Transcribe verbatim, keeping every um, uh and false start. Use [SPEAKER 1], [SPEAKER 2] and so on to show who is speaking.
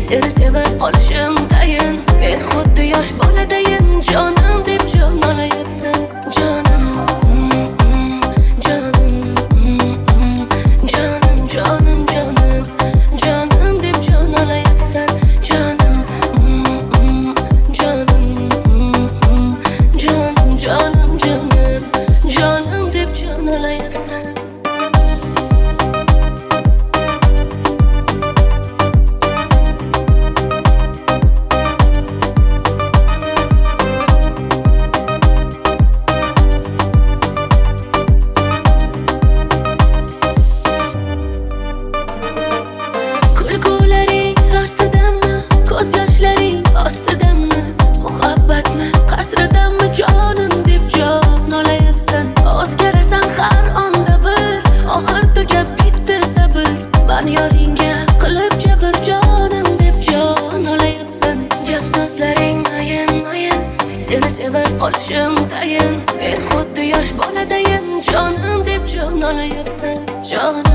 [SPEAKER 1] seni sevib qolishim tayin. Men xuddi yosh boladayin, jonim deb jon olayapsan. Jonim, jonim, jonim, jonim, jonim, jonim deb jon olayapsan. Jonim, jonim, jonim, jonim, jonim, jonim deb jon olayapsan. Kulgularing rostidami, ko'z yoshlaring ostidami, muhabbatni qasridami, jonim deb jon olayapsan. O'zgarasan har onda bir, oxir tugab bitdi sabr. Men yoringga qilib jabr, jonim deb jon olayapsan. Gap so'zlaring mayin mayin, seni sevib qolishim tayin. Men xuddi yosh boladayin, jonim deb jon olayapsan. Jonim